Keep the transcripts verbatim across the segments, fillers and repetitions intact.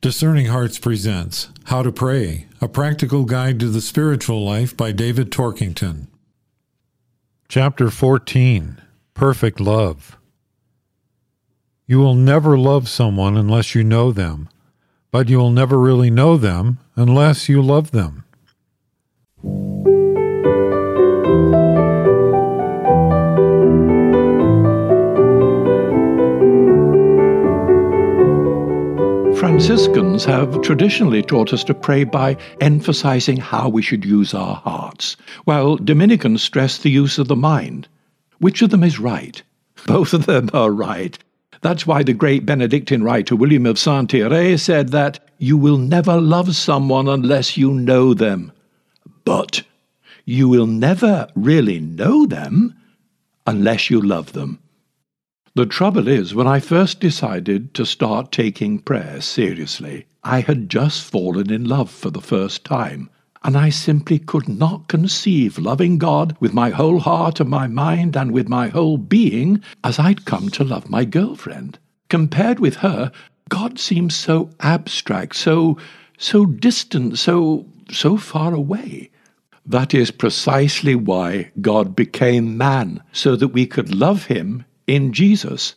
Discerning Hearts presents How to Pray, a practical guide to the spiritual life by David Torkington. Chapter fourteen, Perfect Love. You will never love someone unless you know them, but you will never really know them unless you love them. Franciscans have traditionally taught us to pray by emphasizing how we should use our hearts, while Dominicans stress the use of the mind. Which of them is right? Both of them are right. That's why the great Benedictine writer William of Saint-Thierry said that you will never love someone unless you know them, but you will never really know them unless you love them. The trouble is, when I first decided to start taking prayer seriously, I had just fallen in love for the first time, and I simply could not conceive loving God with my whole heart and my mind and with my whole being as I'd come to love my girlfriend. Compared with her, God seems so abstract, so, so distant, so, so far away. That is precisely why God became man, so that we could love him in Jesus,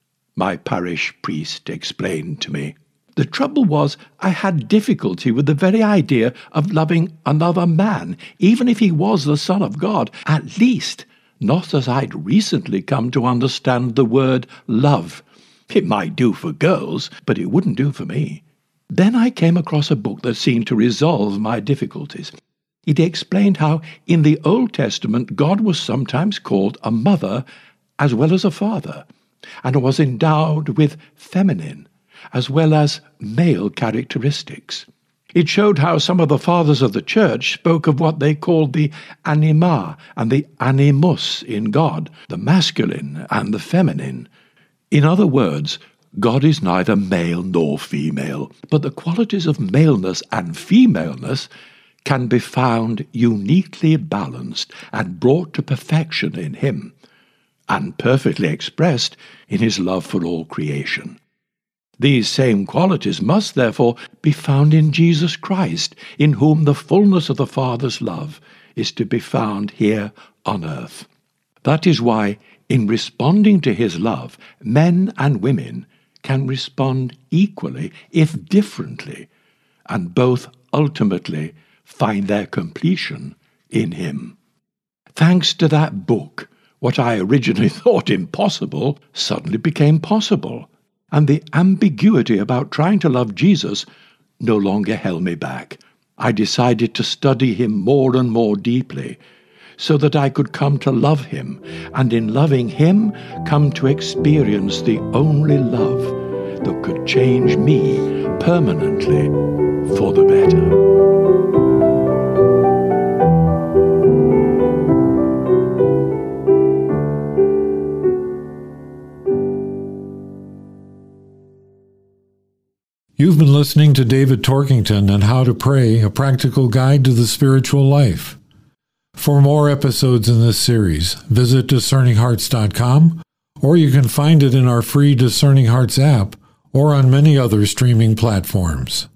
my parish priest explained to me. The trouble was, I had difficulty with the very idea of loving another man, even if he was the Son of God, at least not as I'd recently come to understand the word love. It might do for girls, but it wouldn't do for me. Then I came across a book that seemed to resolve my difficulties. It explained how in the Old Testament God was sometimes called a mother as well as a father, and was endowed with feminine as well as male characteristics. It showed how some of the fathers of the Church spoke of what they called the anima and the animus in God, the masculine and the feminine. In other words, God is neither male nor female, but the qualities of maleness and femaleness can be found uniquely balanced and brought to perfection in him, and perfectly expressed in his love for all creation. These same qualities must therefore be found in Jesus Christ, in whom the fullness of the Father's love is to be found here on earth. That is why, in responding to his love, men and women can respond equally, if differently, and both ultimately find their completion in him. Thanks to that book, what I originally thought impossible suddenly became possible, and the ambiguity about trying to love Jesus no longer held me back. I decided to study him more and more deeply, so that I could come to love him, and in loving him come to experience the only love that could change me permanently for the better. You've been listening to David Torkington and How to Pray, a practical guide to the spiritual life. For more episodes in this series, visit discerning hearts dot com, or you can find it in our free Discerning Hearts app or on many other streaming platforms.